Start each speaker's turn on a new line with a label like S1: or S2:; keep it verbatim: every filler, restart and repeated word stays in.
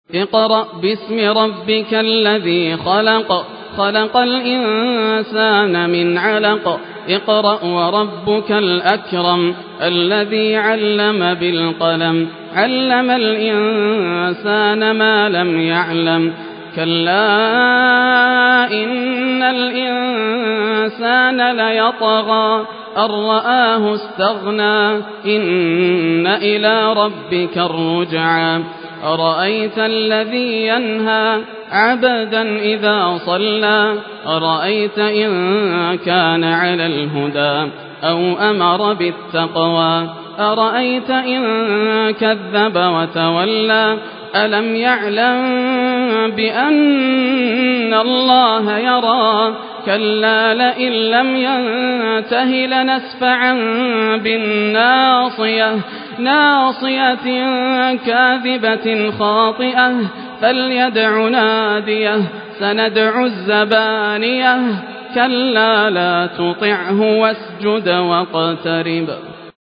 S1: اقرأ باسم ربك الذي خلق خلق الإنسان من علق اقرأ وربك الأكرم الذي علم بالقلم علم الإنسان ما لم يعلم كلا إن الإنسان ليطغى أن رآه استغنى إن إلى ربك الرجعى أرأيت الذي ينهى عبدا إذا صلى أرأيت إن كان على الهدى أو أمر بالتقوى أرأيت إن كذب وتولى ألم يعلم بأن الله يرى كلا لئن لم ينته لنسفعا بالناصية ناصية كاذبة خاطئة فليدع ناديه سندع الزبانية كلا لا تطعه واسجد واقترب